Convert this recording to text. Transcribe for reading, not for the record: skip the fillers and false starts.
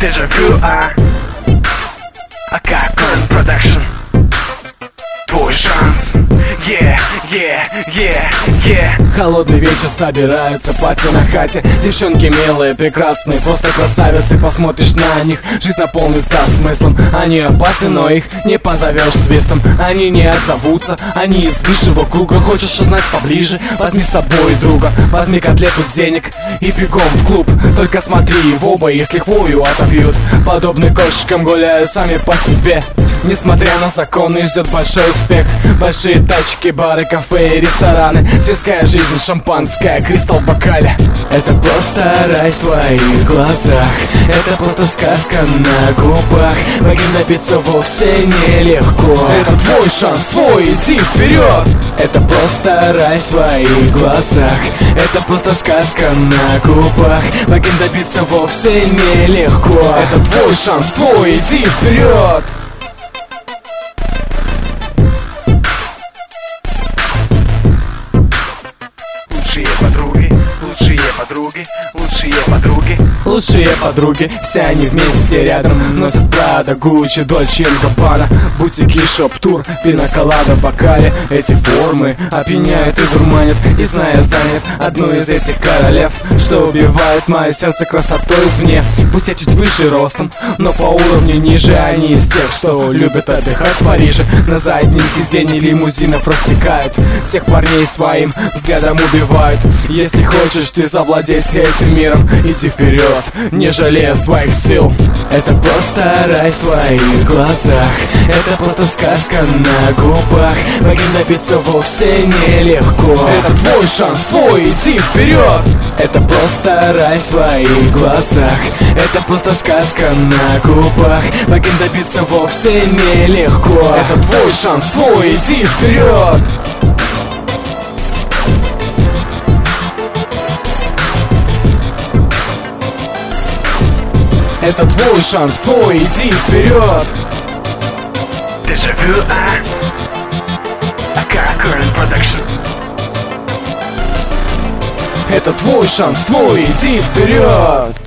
Дежавю, Current Production. Твой шанс, Холодный вечер, собираются пати на хате. Девчонки милые, прекрасные, просто красавицы. Посмотришь на них, жизнь наполнится смыслом. Они опасны, но их не позовешь свистом. Они не отзовутся, они из высшего круга. Хочешь узнать поближе, возьми с собой друга. Возьми котлету денег и бегом в клуб. Только смотри в оба, если хвою отобьют. Подобные кошечкам гуляют сами по себе. Несмотря на законы, их ждет большой успех. Большие тачки, бары, кафе и рестораны. Светская жизнь, шампанское, кристалл в бокале. Это просто рай в твоих глазах. Это просто сказка на губах. Богим напиться вовсе нелегко. Это твой шанс, твой, иди вперед. Это просто рай в твоих глазах. Это просто сказка на губах. Богим добиться вовсе нелегко. Это твой шанс, твой, иди вперед. Лучшие подруги, все они вместе рядом. Носят Прада, Гуччи, Дольче и Габбана. Бутики, шоп-тур, пинаколада в бокале. Эти формы опьяняют и дурманят. И зная, занят одну из этих королев, что убивает мое сердце красотой извне. Пусть я чуть выше ростом, но по уровню ниже. Они из тех, что любят отдыхать в Париже. На заднем сиденье лимузинов рассекают. Всех парней своим взглядом убивают. Если хочешь ты завладеть этим миром, иди вперед, не жалея своих сил. Это просто рай в твоих глазах. Это просто сказка на губах. Богим добиться вовсе нелегко. Это твой шанс, твой, иди вперед. Это просто рай в твоих глазах. Это просто сказка на губах. Богим добиться вовсе нелегко. Это твой шанс, твой, иди вперед. Это твой шанс, твой, иди вперед. Дежавю, Current Production. Это твой шанс, твой, иди вперед.